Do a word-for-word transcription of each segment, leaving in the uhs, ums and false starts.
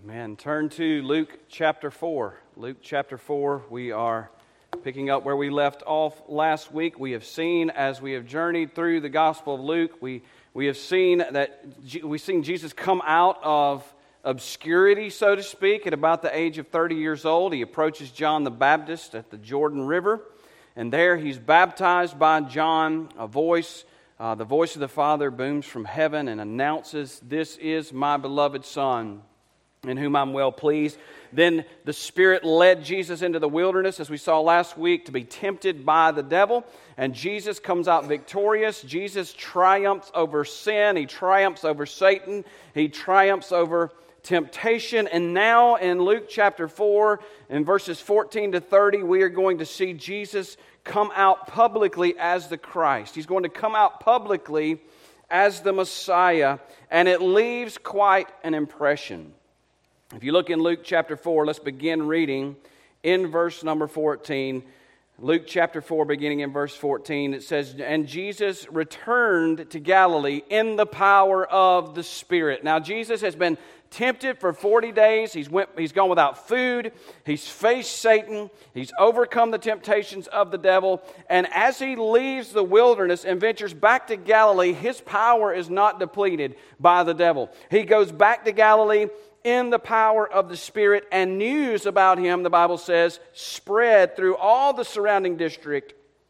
Amen. Turn to Luke chapter four. Luke chapter four, we are picking up where we left off last week. We have seen, as we have journeyed through the Gospel of Luke, we, we have seen that we've seen Jesus come out of obscurity, so to speak, at about the age of thirty years old. He approaches John the Baptist at the Jordan River, and there he's baptized by John. A voice, uh, the voice of the Father booms from heaven and announces, "This is my beloved Son, in whom I'm well pleased." Then the Spirit led Jesus into the wilderness, as we saw last week, to be tempted by the devil. And Jesus comes out victorious. Jesus triumphs over sin. He triumphs over Satan. He triumphs over temptation. And now in Luke chapter four, in verses fourteen to thirty, we are going to see Jesus come out publicly as the Christ. He's going to come out publicly as the Messiah. And it leaves quite an impression. If you look in Luke chapter four, let's begin reading in verse number fourteen. Luke chapter four, beginning in verse fourteen, it says, "And Jesus returned to Galilee in the power of the Spirit." Now, Jesus has been tempted for forty days. He's went, he's gone without food. He's faced Satan. He's overcome the temptations of the devil. And as he leaves the wilderness and ventures back to Galilee, his power is not depleted by the devil. He goes back to Galilee in the power of the Spirit, and news about him, the Bible says, spread through all the surrounding district.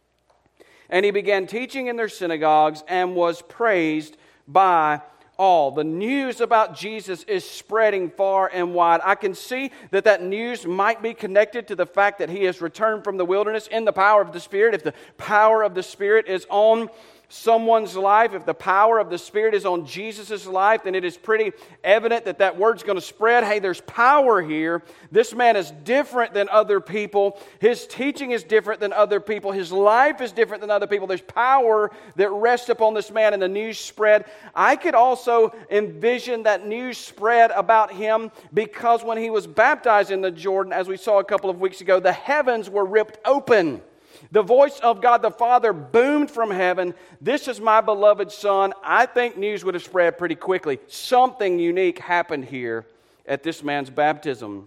And he began teaching in their synagogues and was praised by all. The news about Jesus is spreading far and wide. I can see that that news might be connected to the fact that he has returned from the wilderness in the power of the Spirit. If the power of the Spirit is on someone's life, if the power of the Spirit is on Jesus' life, then it is pretty evident that that word's going to spread. Hey, there's power here. This man is different than other people. His teaching is different than other people. His life is different than other people. There's power that rests upon this man, and the news spread. I could also envision that news spread about him because when he was baptized in the Jordan, as we saw a couple of weeks ago, the heavens were ripped open. The voice of God the Father boomed from heaven, "This is my beloved Son." I think news would have spread pretty quickly. Something unique happened here at this man's baptism.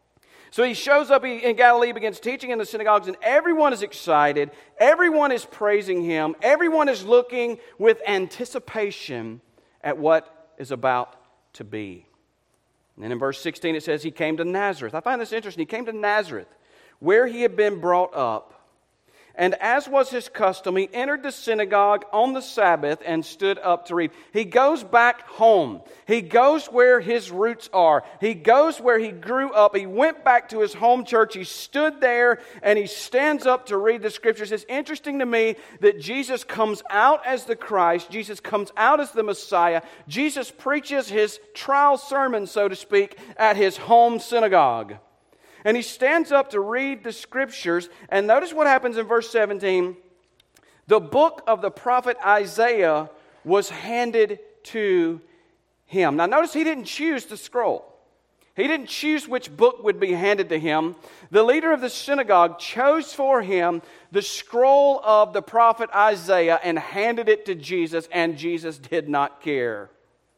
So he shows up in Galilee, begins teaching in the synagogues, and everyone is excited. Everyone is praising him. Everyone is looking with anticipation at what is about to be. And then in verse sixteen it says he came to Nazareth. I find this interesting. He came to Nazareth, where he had been brought up. And as was his custom, he entered the synagogue on the Sabbath and stood up to read. He goes back home. He goes where his roots are. He goes where he grew up. He went back to his home church. He stood there and he stands up to read the Scriptures. It's interesting to me that Jesus comes out as the Christ. Jesus comes out as the Messiah. Jesus preaches his trial sermon, so to speak, at his home synagogue. And he stands up to read the Scriptures. And notice what happens in verse seventeen. The book of the prophet Isaiah was handed to him. Now notice he didn't choose the scroll. He didn't choose which book would be handed to him. The leader of the synagogue chose for him the scroll of the prophet Isaiah and handed it to Jesus, and Jesus did not care.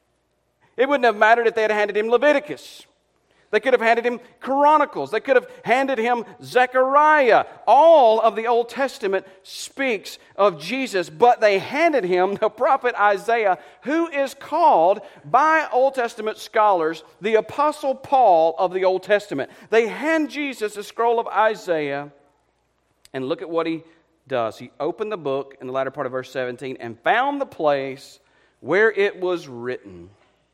It wouldn't have mattered if they had handed him Leviticus. They could have handed him Chronicles. They could have handed him Zechariah. All of the Old Testament speaks of Jesus, but they handed him the prophet Isaiah, who is called by Old Testament scholars the Apostle Paul of the Old Testament. They hand Jesus a scroll of Isaiah, and look at what he does. He opened the book in the latter part of verse seventeen and found the place where it was written,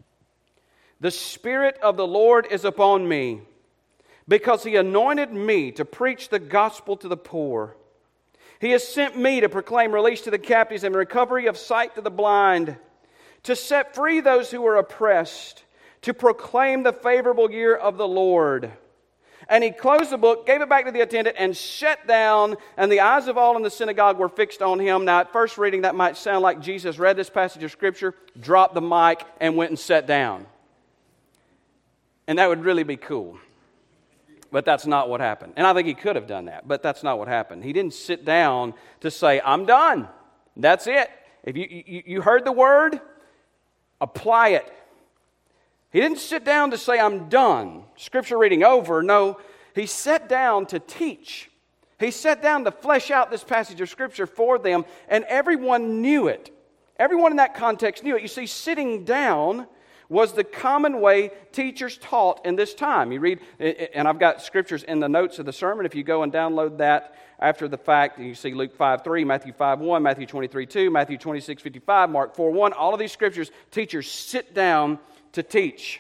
"The Spirit of the Lord is upon me, because He anointed me to preach the gospel to the poor. He has sent me to proclaim release to the captives and recovery of sight to the blind, to set free those who are oppressed, to proclaim the favorable year of the Lord." And he closed the book, gave it back to the attendant, and sat down, and the eyes of all in the synagogue were fixed on him. Now, at first reading, that might sound like Jesus read this passage of Scripture, dropped the mic, and went and sat down. And that would really be cool. But that's not what happened. And I think he could have done that, but that's not what happened. He didn't sit down to say, "I'm done. That's it. If you, you, you heard the word, apply it." He didn't sit down to say, I'm done, Scripture reading over. No, he sat down to teach. He sat down to flesh out this passage of Scripture for them, and everyone knew it. Everyone in that context knew it. You see, sitting down was the common way teachers taught in this time. You read, and I've got scriptures in the notes of the sermon. If you go and download that after the fact, you see Luke five three, Matthew five one, Matthew twenty-three two, Matthew twenty-six fifty-five, Mark four one. All of these scriptures, teachers sit down to teach.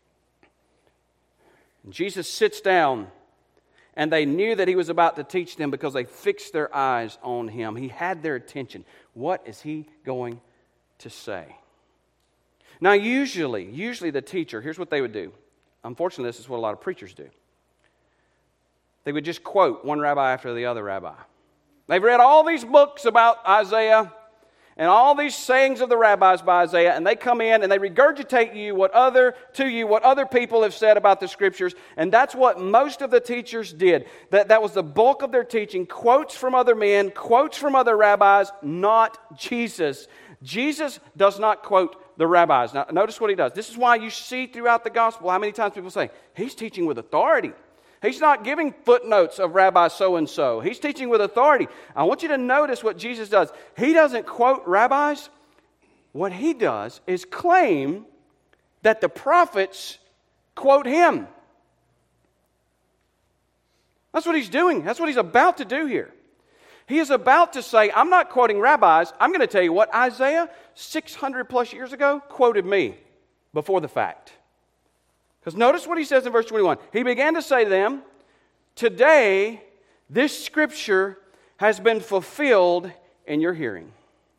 And Jesus sits down, and they knew that he was about to teach them because they fixed their eyes on him. He had their attention. What is he going to say? Now, usually, usually the teacher, here's what they would do. Unfortunately, this is what a lot of preachers do. They would just quote one rabbi after the other rabbi. They've read all these books about Isaiah and all these sayings of the rabbis by Isaiah, and they come in and they regurgitate you what other to you what other people have said about the Scriptures, and that's what most of the teachers did. That, that was the bulk of their teaching, quotes from other men, quotes from other rabbis, not Jesus. Jesus does not quote the rabbis. Now, notice what he does. This is why you see throughout the gospel how many times people say, he's teaching with authority. He's not giving footnotes of Rabbi so-and-so. He's teaching with authority. I want you to notice what Jesus does. He doesn't quote rabbis. What he does is claim that the prophets quote him. That's what he's doing. That's what he's about to do here. He is about to say, I'm not quoting rabbis. I'm going to tell you what Isaiah, six hundred plus years ago, quoted me before the fact. Because notice what he says in verse twenty-one. He began to say to them, today this scripture has been fulfilled in your hearing.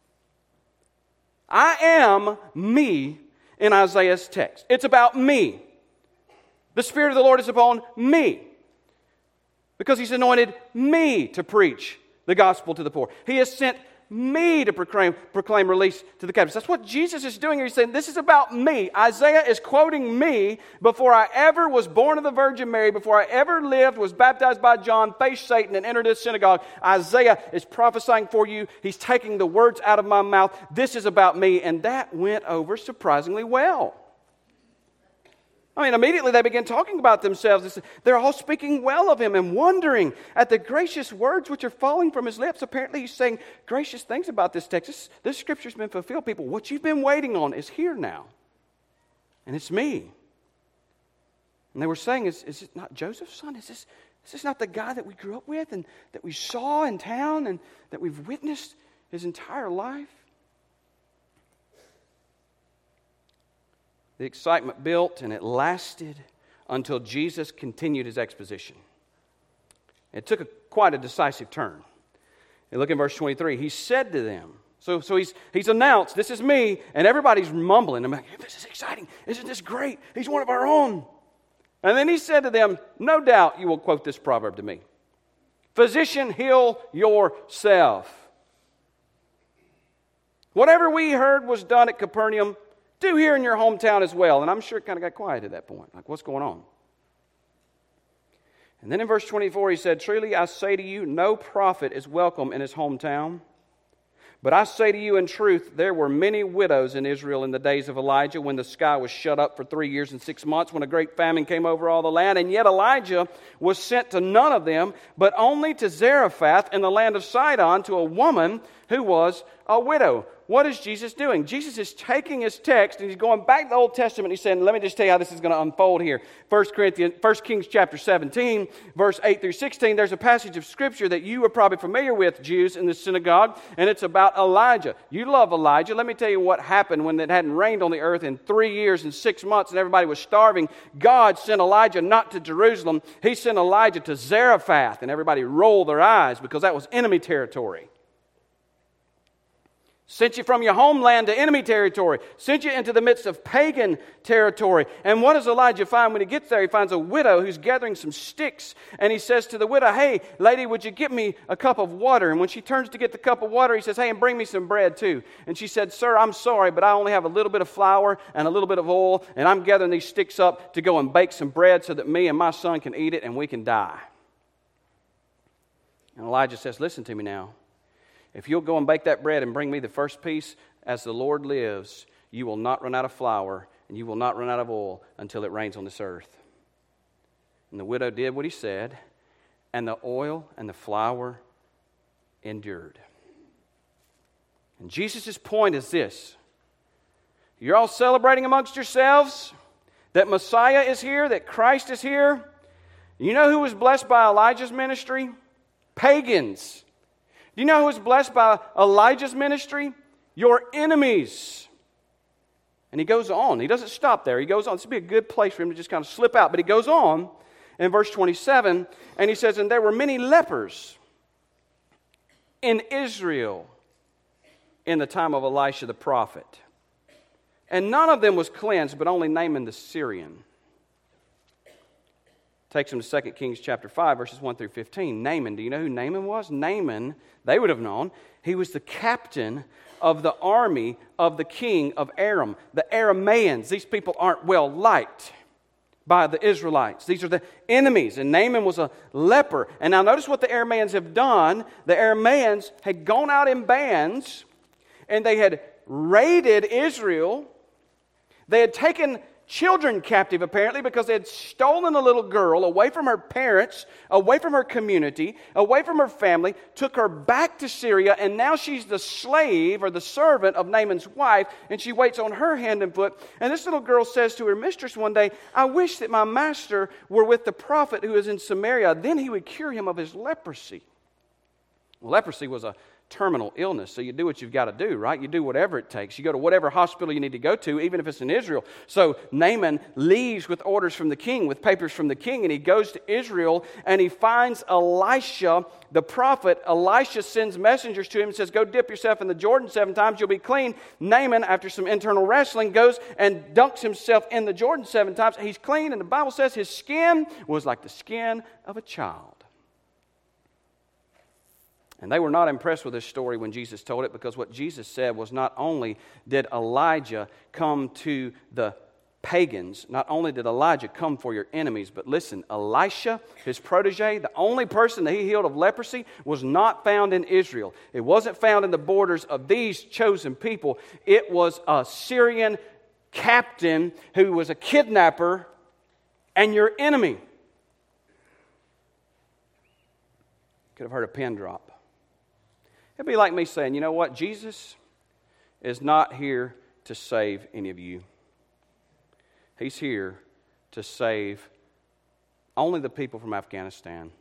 I am me in Isaiah's text. It's about me. The Spirit of the Lord is upon me. Because he's anointed me to preach the gospel to the poor. He has sent me to proclaim, proclaim release to the captives. That's what Jesus is doing here. He's saying, this is about me. Isaiah is quoting me before I ever was born of the Virgin Mary, before I ever lived, was baptized by John, faced Satan, and entered his synagogue. Isaiah is prophesying for you. He's taking the words out of my mouth. This is about me. And that went over surprisingly well. I mean, immediately they began talking about themselves. They're all speaking well of him and wondering at the gracious words which are falling from his lips. Apparently he's saying gracious things about this text. This, this scripture's been fulfilled, people. What you've been waiting on is here now. And it's me. And they were saying, is, is it not Joseph's son? Is this, is this not the guy that we grew up with and that we saw in town and that we've witnessed his entire life? The excitement built, and it lasted until Jesus continued his exposition. It took a, quite a decisive turn. And look in verse twenty-three. He said to them, so, so he's, he's announced, this is me, and everybody's mumbling. I'm like, this is exciting. Isn't this great? He's one of our own. And then he said to them, no doubt you will quote this proverb to me. Physician, heal yourself. Whatever we heard was done at Capernaum, do here in your hometown as well. And I'm sure it kind of got quiet at that point. Like, what's going on? And then in verse twenty-four, he said, truly I say to you, no prophet is welcome in his hometown. But I say to you in truth, there were many widows in Israel in the days of Elijah, when the sky was shut up for three years and six months, when a great famine came over all the land. And yet Elijah was sent to none of them, but only to Zarephath in the land of Sidon, to a woman who was a widow. What is Jesus doing? Jesus is taking his text and he's going back to the Old Testament. He's saying, let me just tell you how this is going to unfold here. First Corinthians, First Kings chapter seventeen, verse eight through sixteen. There's a passage of Scripture that you are probably familiar with, Jews in the synagogue, and it's about Elijah. You love Elijah. Let me tell you what happened when it hadn't rained on the earth in three years and six months and everybody was starving. God sent Elijah not to Jerusalem. He sent Elijah to Zarephath, and everybody rolled their eyes because that was enemy territory. Sent you from your homeland to enemy territory. Sent you into the midst of pagan territory. And what does Elijah find when he gets there? He finds a widow who's gathering some sticks. And he says to the widow, hey, lady, would you get me a cup of water? And when she turns to get the cup of water, he says, hey, and bring me some bread too. And she said, sir, I'm sorry, but I only have a little bit of flour and a little bit of oil. And I'm gathering these sticks up to go and bake some bread so that me and my son can eat it and we can die. And Elijah says, listen to me now. If you'll go and bake that bread and bring me the first piece, as the Lord lives, you will not run out of flour and you will not run out of oil until it rains on this earth. And the widow did what he said, and the oil and the flour endured. And Jesus' point is this. You're all celebrating amongst yourselves that Messiah is here, that Christ is here. You know who was blessed by Elijah's ministry? Pagans. Do you know who was blessed by Elijah's ministry? Your enemies. And he goes on. He doesn't stop there. He goes on. This would be a good place for him to just kind of slip out. But he goes on in verse twenty-seven, and he says, and there were many lepers in Israel in the time of Elisha the prophet. And none of them was cleansed, but only Naaman the Syrian. Takes him to Second Kings chapter five, verses one through fifteen. Naaman, do you know who Naaman was? Naaman, they would have known, he was the captain of the army of the king of Aram. The Arameans, these people aren't well liked by the Israelites. These are the enemies, and Naaman was a leper. And now notice what the Arameans have done. The Arameans had gone out in bands, and they had raided Israel. They had taken children captive, apparently, because they had stolen a little girl away from her parents, away from her community, away from her family, took her back to Syria, and now she's the slave or the servant of Naaman's wife, and she waits on her hand and foot. And this little girl says to her mistress one day, I wish that my master were with the prophet who is in Samaria. Then he would cure him of his leprosy. Well, leprosy was a terminal illness, so you do what you've got to do, right? You do whatever it takes. You go to whatever hospital you need to go to, even if it's in Israel. So Naaman leaves with orders from the king, with papers from the king, and he goes to Israel, and he finds Elisha, the prophet. Elisha sends messengers to him and says, go dip yourself in the Jordan seven times, you'll be clean. Naaman, after some internal wrestling, goes and dunks himself in the Jordan seven times. He's clean, and the Bible says his skin was like the skin of a child. And they were not impressed with this story when Jesus told it, because what Jesus said was, not only did Elijah come to the pagans, not only did Elijah come for your enemies, but listen, Elisha, his protege, the only person that he healed of leprosy, was not found in Israel. It wasn't found in the borders of these chosen people. It was a Syrian captain who was a kidnapper and your enemy. Could have heard a pin drop. It'd be like me saying, you know what? Jesus is not here to save any of you. He's here to save only the people from Afghanistan.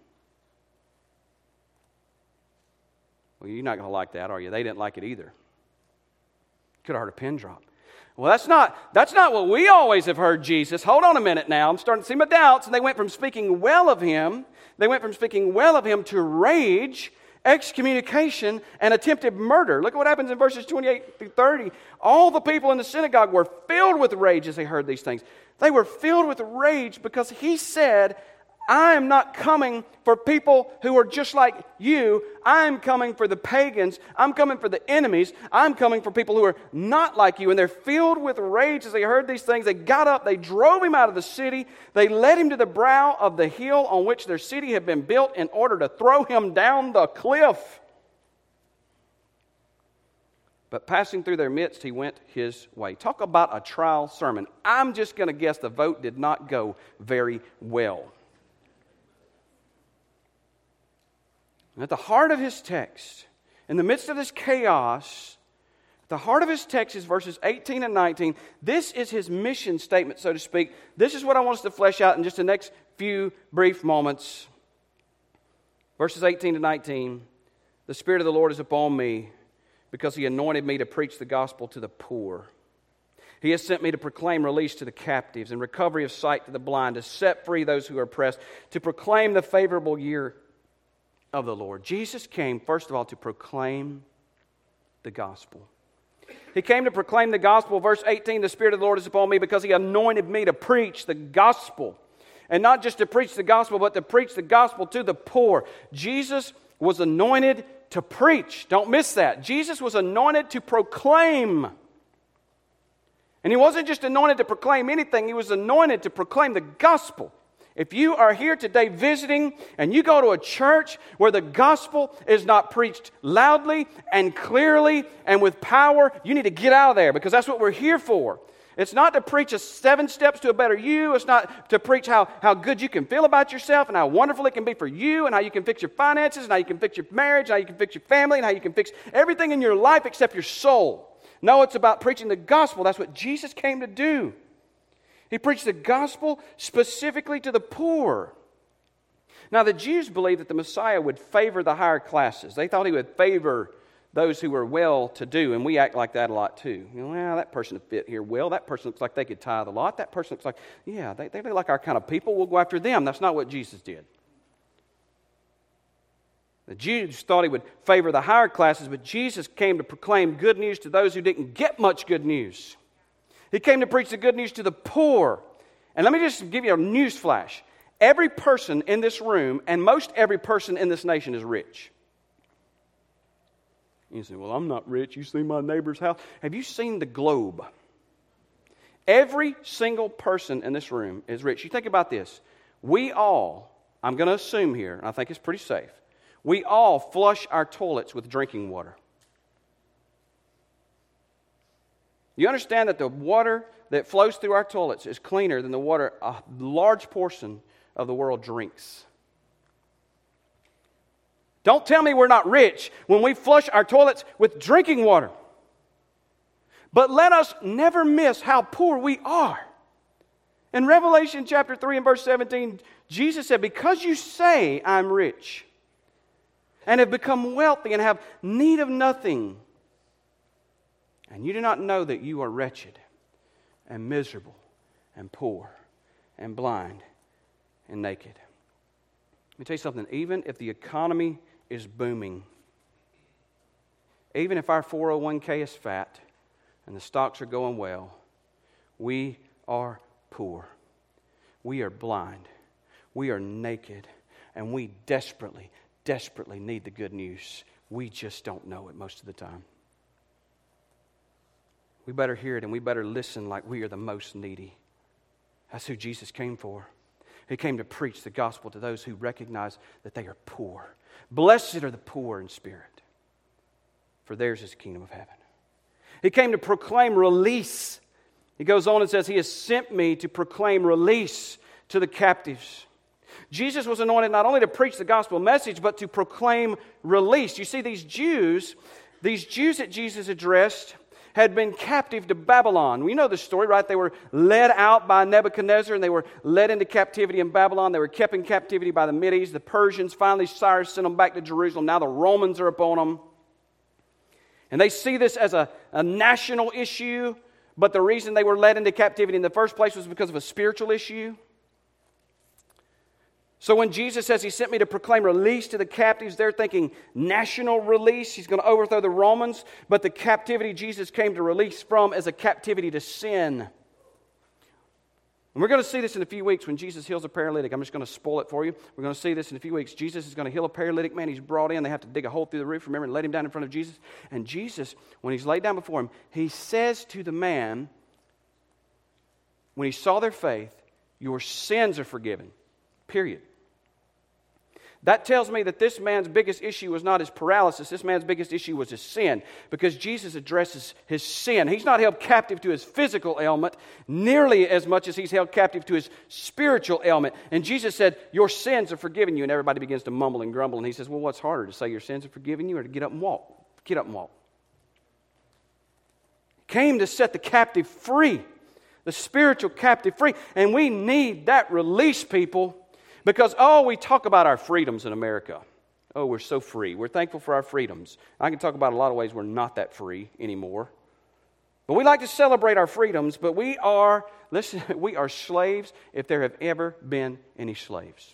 Well, you're not going to like that, are you? They didn't like it either. Could have heard a pin drop. Well, that's not, that's not what we always have heard Jesus. Hold on a minute now. I'm starting to see my doubts. And they went from speaking well of him, they went from speaking well of him to rage, excommunication, and attempted murder. Look at what happens in verses twenty-eight through thirty. All the people in the synagogue were filled with rage as they heard these things. They were filled with rage because he said, I am not coming for people who are just like you. I'm coming for the pagans. I'm coming for the enemies. I'm coming for people who are not like you. And they're filled with rage as they heard these things. They got up. They drove him out of the city. They led him to the brow of the hill on which their city had been built in order to throw him down the cliff. But passing through their midst, he went his way. Talk about a trial sermon. I'm just going to guess the vote did not go very well. And at the heart of his text, in the midst of this chaos, at the heart of his text is verses eighteen and nineteen. This is his mission statement, so to speak. This is what I want us to flesh out in just the next few brief moments. Verses eighteen to nineteen. The Spirit of the Lord is upon me, because he anointed me to preach the gospel to the poor. He has sent me to proclaim release to the captives and recovery of sight to the blind, to set free those who are oppressed, to proclaim the favorable year of the Lord. Jesus came, first of all, to proclaim the gospel. He came to proclaim the gospel. Verse eighteen, the Spirit of the Lord is upon me because he anointed me to preach the gospel. And not just to preach the gospel, but to preach the gospel to the poor. Jesus was anointed to preach. Don't miss that. Jesus was anointed to proclaim. And he wasn't just anointed to proclaim anything. He was anointed to proclaim the gospel. If you are here today visiting and you go to a church where the gospel is not preached loudly and clearly and with power, you need to get out of there, because that's what we're here for. It's not to preach a seven steps to a better you. It's not to preach how, how good you can feel about yourself and how wonderful it can be for you and how you can fix your finances and how you can fix your marriage and how you can fix your family and how you can fix everything in your life except your soul. No, it's about preaching the gospel. That's what Jesus came to do. He preached the gospel specifically to the poor. Now, the Jews believed that the Messiah would favor the higher classes. They thought he would favor those who were well-to-do, and we act like that a lot too. You know, well, that person would fit here well. That person looks like they could tithe a lot. That person looks like, yeah, they, they look like our kind of people. We'll go after them. That's not what Jesus did. The Jews thought he would favor the higher classes, but Jesus came to proclaim good news to those who didn't get much good news. He came to preach the good news to the poor. And let me just give you a news flash. Every person in this room and most every person in this nation is rich. You say, well, I'm not rich. You see my neighbor's house? Have you seen the globe? Every single person in this room is rich. You think about this. We all, I'm going to assume here, and I think it's pretty safe, we all flush our toilets with drinking water. You understand that the water that flows through our toilets is cleaner than the water a large portion of the world drinks. Don't tell me we're not rich when we flush our toilets with drinking water. But let us never miss how poor we are. In Revelation chapter three and verse seventeen, Jesus said, because you say I'm rich and have become wealthy and have need of nothing, and you do not know that you are wretched and miserable and poor and blind and naked. Let me tell you something. Even if the economy is booming, even if our four oh one k is fat and the stocks are going well, we are poor. We are blind. We are naked. And we desperately, desperately need the good news. We just don't know it most of the time. We better hear it and we better listen like we are the most needy. That's who Jesus came for. He came to preach the gospel to those who recognize that they are poor. Blessed are the poor in spirit, for theirs is the kingdom of heaven. He came to proclaim release. He goes on and says, He has sent me to proclaim release to the captives. Jesus was anointed not only to preach the gospel message, but to proclaim release. You see, these Jews, these Jews that Jesus addressed, had been captive to Babylon. We know the story, right? They were led out by Nebuchadnezzar and they were led into captivity in Babylon. They were kept in captivity by the Medes, the Persians. Finally, Cyrus sent them back to Jerusalem. Now the Romans are upon them. And they see this as a, a national issue, but the reason they were led into captivity in the first place was because of a spiritual issue. So when Jesus says He sent me to proclaim release to the captives, they're thinking national release. He's going to overthrow the Romans. But the captivity Jesus came to release from is a captivity to sin. And we're going to see this in a few weeks when Jesus heals a paralytic. I'm just going to spoil it for you. We're going to see this in a few weeks. Jesus is going to heal a paralytic man. He's brought in. They have to dig a hole through the roof, remember, and let him down in front of Jesus. And Jesus, when He's laid down before him, He says to the man, when He saw their faith, your sins are forgiven. Period. That tells me that this man's biggest issue was not his paralysis. This man's biggest issue was his sin, because Jesus addresses his sin. He's not held captive to his physical ailment nearly as much as he's held captive to his spiritual ailment. And Jesus said, your sins are forgiven you. And everybody begins to mumble and grumble. And He says, well, what's harder, to say your sins are forgiven you or to get up and walk? Get up and walk. He came to set the captive free, the spiritual captive free. And we need that release, people. Because, oh, we talk about our freedoms in America. Oh, we're so free. We're thankful for our freedoms. I can talk about a lot of ways we're not that free anymore. But we like to celebrate our freedoms, but we are, listen, we are slaves if there have ever been any slaves.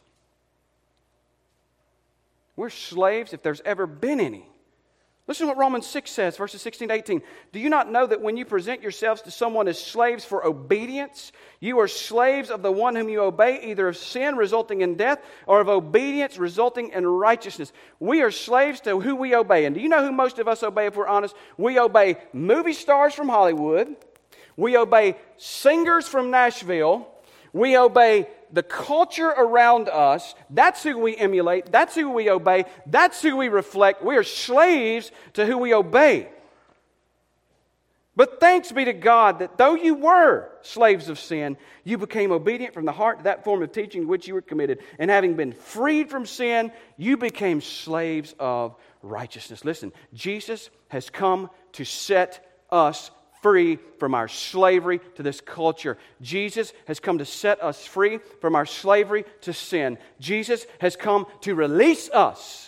We're slaves if there's ever been any. Listen to what Romans six says, verses sixteen to eighteen. Do you not know that when you present yourselves to someone as slaves for obedience, you are slaves of the one whom you obey, either of sin resulting in death or of obedience resulting in righteousness? We are slaves to who we obey. And do you know who most of us obey, if we're honest? We obey movie stars from Hollywood. We obey singers from Nashville. We obey the culture around us. That's who we emulate. That's who we obey. That's who we reflect. We are slaves to who we obey. But thanks be to God that though you were slaves of sin, you became obedient from the heart to that form of teaching to which you were committed. And having been freed from sin, you became slaves of righteousness. Listen, Jesus has come to set us free from our slavery to this culture. Jesus has come to set us free from our slavery to sin. Jesus has come to release us.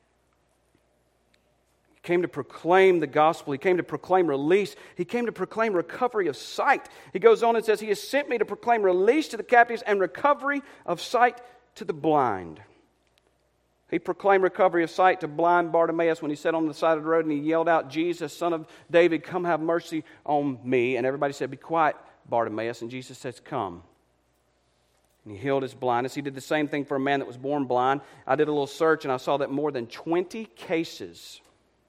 He came to proclaim the gospel. He came to proclaim release. He came to proclaim recovery of sight. He goes on and says, He has sent me to proclaim release to the captives and recovery of sight to the blind. He proclaimed recovery of sight to blind Bartimaeus when he sat on the side of the road and he yelled out, Jesus, Son of David, come have mercy on me. And everybody said, be quiet, Bartimaeus. And Jesus says, come. And he healed his blindness. He did the same thing for a man that was born blind. I did a little search and I saw that more than twenty cases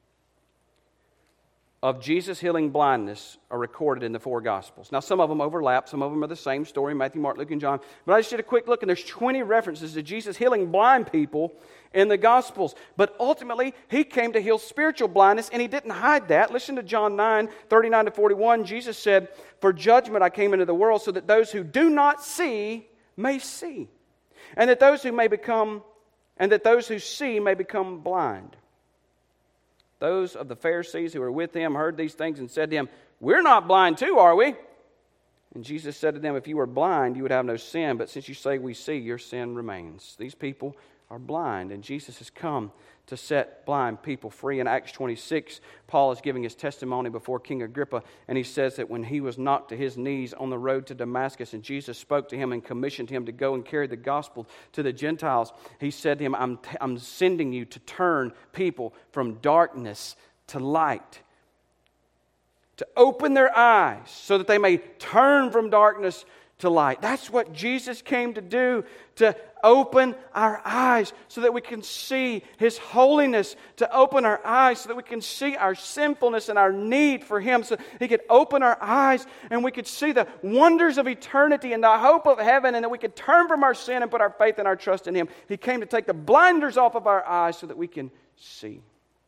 of Jesus healing blindness are recorded in the four Gospels. Now, some of them overlap. Some of them are the same story, Matthew, Mark, Luke, and John. But I just did a quick look, and there's twenty references to Jesus healing blind people in the Gospels. But ultimately, He came to heal spiritual blindness, and He didn't hide that. Listen to John nine, thirty-nine to forty-one. Jesus said, for judgment I came into the world, so that those who do not see may see, and that those who may become, and that those who see may become blind. Those of the Pharisees who were with Him heard these things and said to Him, we're not blind too, are we? And Jesus said to them, if you were blind, you would have no sin. But since you say we see, your sin remains. These people are blind, and Jesus has come to set blind people free. In Acts twenty-six, Paul is giving his testimony before King Agrippa, and he says that when he was knocked to his knees on the road to Damascus, and Jesus spoke to him and commissioned him to go and carry the gospel to the Gentiles, he said to him, I'm, t- I'm sending you to turn people from darkness to light, to open their eyes so that they may turn from darkness to light. That's what Jesus came to do, to open our eyes so that we can see His holiness, to open our eyes so that we can see our sinfulness and our need for Him, so He could open our eyes and we could see the wonders of eternity and the hope of heaven, and that we could turn from our sin and put our faith and our trust in Him. He came to take the blinders off of our eyes so that we can see.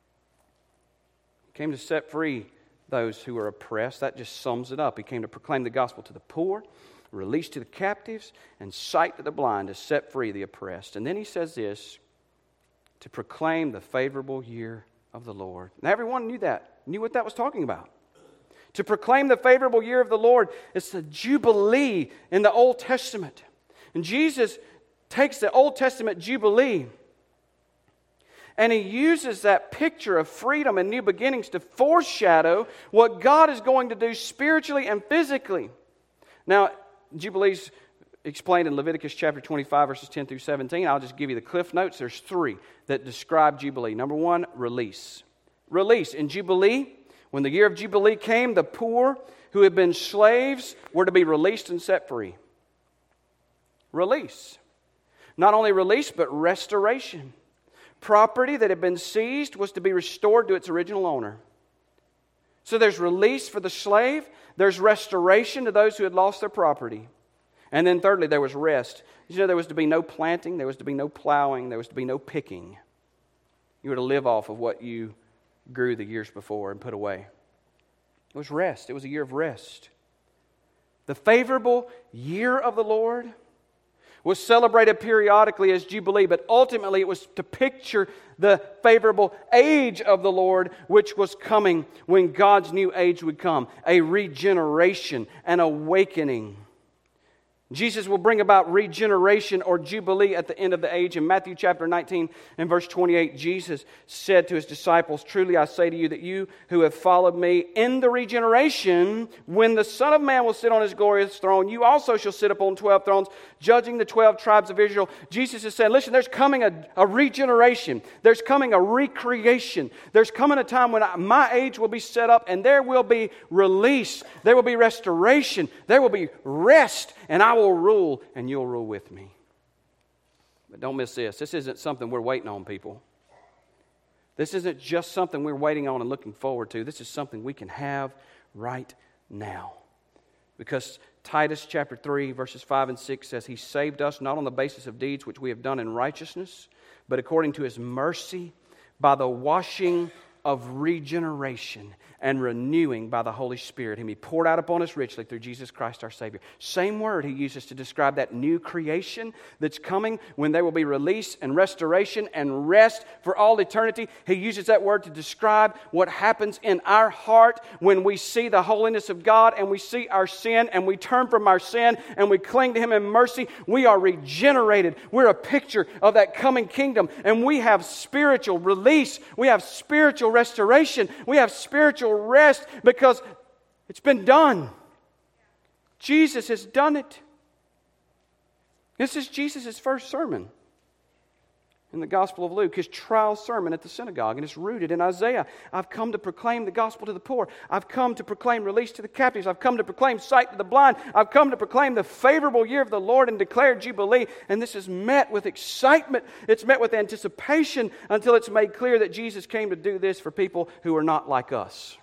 He came to set free those who are oppressed. That just sums it up. He came to proclaim the gospel to the poor, release to the captives, and sight to the blind, to set free the oppressed. And then He says this, to proclaim the favorable year of the Lord. Now everyone knew that, knew what that was talking about. To proclaim the favorable year of the Lord, it's the Jubilee in the Old Testament. And Jesus takes the Old Testament Jubilee and He uses that picture of freedom and new beginnings to foreshadow what God is going to do spiritually and physically. Now, Jubilees explained in Leviticus chapter twenty-five, verses ten through seventeen. I'll just give you the cliff notes. There's three that describe Jubilee. Number one, release. Release. In Jubilee, when the year of Jubilee came, the poor who had been slaves were to be released and set free. Release. Not only release, but restoration. Property that had been seized was to be restored to its original owner. So there's release for the slave. There's restoration to those who had lost their property. And then thirdly, there was rest. You know, there was to be no planting. There was to be no plowing. There was to be no picking. You were to live off of what you grew the years before and put away. It was rest. It was a year of rest. The favorable year of the Lord was celebrated periodically as Jubilee, but ultimately it was to picture the favorable age of the Lord, which was coming when God's new age would come, a regeneration, an awakening. Jesus will bring about regeneration or Jubilee at the end of the age. In Matthew chapter nineteen and verse twenty-eight, Jesus said to His disciples, truly I say to you that you who have followed me in the regeneration, when the Son of Man will sit on His glorious throne, you also shall sit upon twelve thrones, judging the twelve tribes of Israel. Jesus is saying, listen, there's coming a, a regeneration. There's coming a recreation. There's coming a time when I, my age will be set up and there will be release. There will be restoration. There will be rest. And I will rule, and you'll rule with me. But don't miss this. This isn't something we're waiting on, people. This isn't just something we're waiting on and looking forward to. This is something we can have right now. Because Titus chapter three, verses five and six says, He saved us not on the basis of deeds which we have done in righteousness, but according to His mercy, by the washing of regeneration and renewing by the Holy Spirit, whom He poured out upon us richly through Jesus Christ our Savior. Same word He uses to describe that new creation that's coming when there will be release and restoration and rest for all eternity. He uses that word to describe what happens in our heart when we see the holiness of God and we see our sin and we turn from our sin and we cling to Him in mercy. We are regenerated. We're a picture of that coming kingdom, and we have spiritual release. We have spiritual restoration. We have spiritual rest because it's been done. Jesus has done it. This is Jesus' first sermon in the Gospel of Luke, His trial sermon at the synagogue, and it's rooted in Isaiah. I've come to proclaim the gospel to the poor. I've come to proclaim release to the captives. I've come to proclaim sight to the blind. I've come to proclaim the favorable year of the Lord and declare Jubilee. And this is met with excitement. It's met with anticipation until it's made clear that Jesus came to do this for people who are not like us.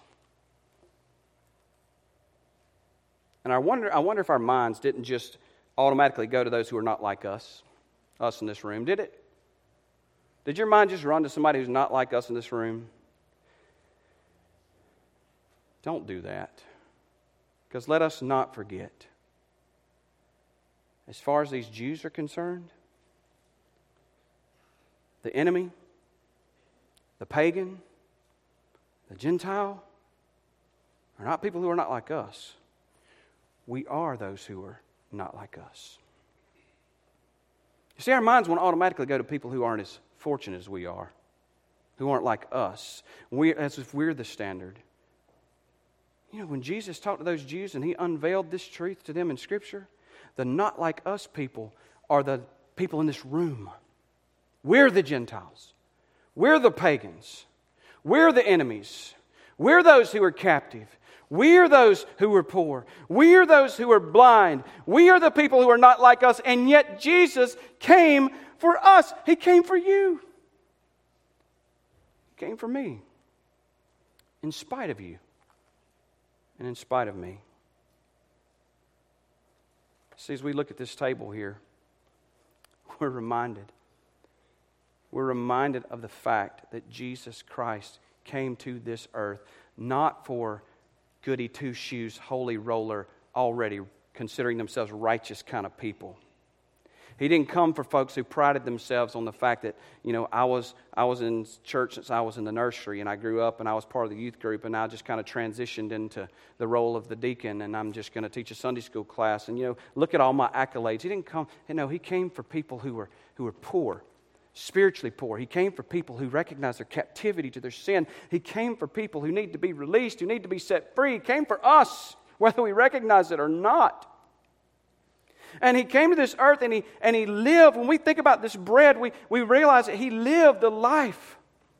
And I wonder, I wonder if our minds didn't just automatically go to those who are not like us, us in this room, did it? Did your mind just run to somebody who's not like us in this room? Don't do that. Because let us not forget, as far as these Jews are concerned, the enemy, the pagan, the Gentile, are not people who are not like us. We are those who are not like us. You see, our minds want to automatically go to people who aren't as fortunate as we are, who aren't like us, we, as if we're the standard. You know, when Jesus talked to those Jews and He unveiled this truth to them in Scripture, the not like us people are the people in this room. We're the Gentiles. We're the pagans. We're the enemies. We're those who are captive. We are those who are poor. We are those who are blind. We are the people who are not like us, and yet Jesus came for us. He came for you. He came for me. In spite of you. And in spite of me. See, as we look at this table here, we're reminded. We're reminded of the fact that Jesus Christ came to this earth not for goody two-shoes, holy roller, already considering themselves righteous kind of people. He didn't come for folks who prided themselves on the fact that, you know, I was I was in church since I was in the nursery, and I grew up and I was part of the youth group, and I just kind of transitioned into the role of the deacon, and I'm just going to teach a Sunday school class, and, you know, look at all my accolades. He didn't come, you know, He came for people who were who were poor, spiritually poor. He came for people who recognize their captivity to their sin. He came for people who need to be released, who need to be set free. He came for us, whether we recognize it or not. And He came to this earth and He and He lived. When we think about this bread, we, we realize that He lived the life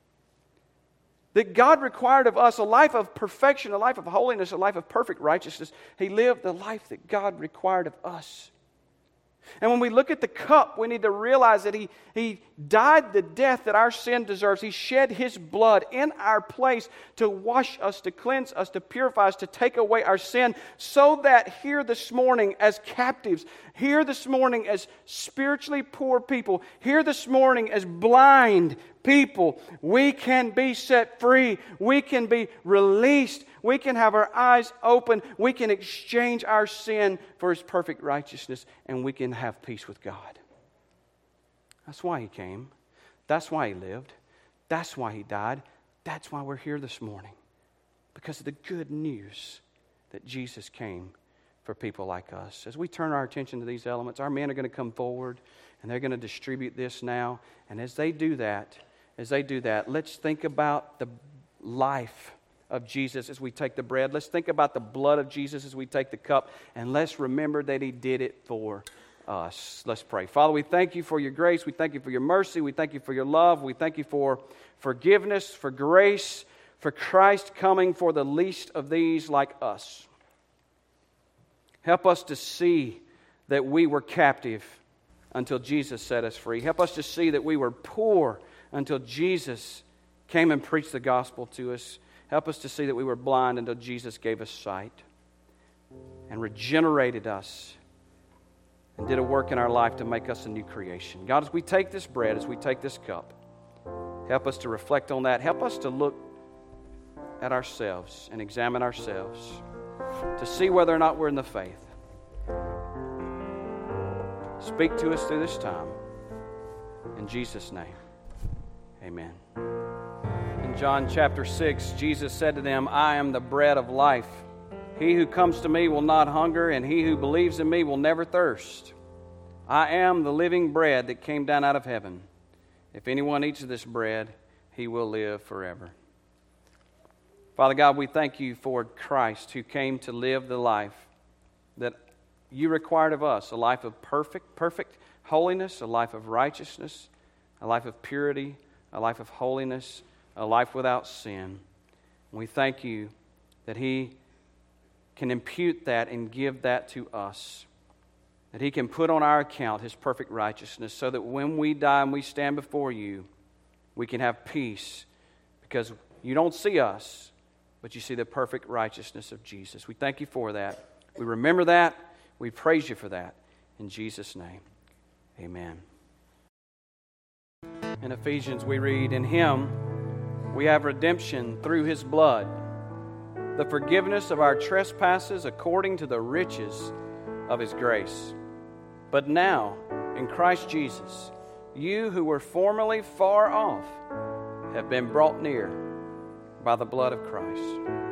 that God required of us, a life of perfection, a life of holiness, a life of perfect righteousness. He lived the life that God required of us. And when we look at the cup, we need to realize that he, he died the death that our sin deserves. He shed His blood in our place to wash us, to cleanse us, to purify us, to take away our sin, so that here this morning as captives, here this morning as spiritually poor people, here this morning as blind people, we can be set free. We can be released. We can have our eyes open. We can exchange our sin for His perfect righteousness, and we can have peace with God. That's why He came. That's why He lived. That's why He died. That's why we're here this morning. Because of the good news that Jesus came for people like us. As we turn our attention to these elements, our men are going to come forward, and they're going to distribute this now. And as they do that, as they do that, let's think about the life of Jesus as we take the bread. Let's think about the blood of Jesus as we take the cup. And let's remember that He did it for us. Let's pray. Father, we thank You for Your grace. We thank You for Your mercy. We thank You for Your love. We thank You for forgiveness, for grace, for Christ coming for the least of these like us. Help us to see that we were captive until Jesus set us free. Help us to see that we were poor until Jesus came and preached the gospel to us. Help us to see that we were blind until Jesus gave us sight and regenerated us and did a work in our life to make us a new creation. God, as we take this bread, as we take this cup, help us to reflect on that. Help us to look at ourselves and examine ourselves to see whether or not we're in the faith. Speak to us through this time. In Jesus' name, amen. In John chapter six, Jesus said to them, I am the bread of life. He who comes to me will not hunger, and he who believes in me will never thirst. I am the living bread that came down out of heaven. If anyone eats of this bread, he will live forever. Father God, we thank you for Christ who came to live the life that you required of us, a life of perfect, perfect holiness, a life of righteousness, a life of purity, a life of holiness, a life without sin. We thank you that he can impute that and give that to us, that he can put on our account his perfect righteousness so that when we die and we stand before you, we can have peace because you don't see us, but you see the perfect righteousness of Jesus. We thank you for that. We remember that. We praise you for that. In Jesus' name, amen. In Ephesians we read, in him we have redemption through his blood, the forgiveness of our trespasses according to the riches of his grace. But now, in Christ Jesus, you who were formerly far off have been brought near by the blood of Christ.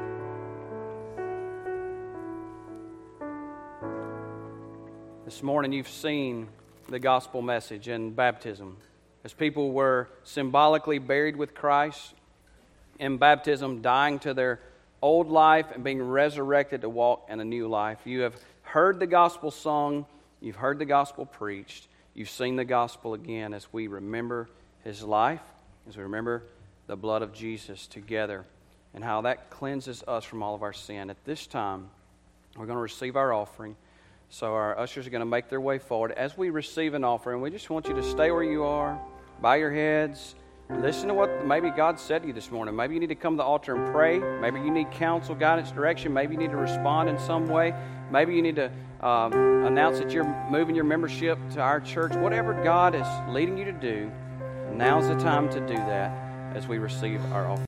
This morning you've seen the gospel message in baptism. As people were symbolically buried with Christ, in baptism dying to their old life and being resurrected to walk in a new life. You have heard the gospel sung, you've heard the gospel preached, you've seen the gospel again as we remember his life, as we remember the blood of Jesus together and how that cleanses us from all of our sin. At this time, we're going to receive our offering. So our ushers are going to make their way forward. As we receive an offering, we just want you to stay where you are, bow your heads, listen to what maybe God said to you this morning. Maybe you need to come to the altar and pray. Maybe you need counsel, guidance, direction. Maybe you need to respond in some way. Maybe you need to um, announce that you're moving your membership to our church. Whatever God is leading you to do, now's the time to do that as we receive our offering.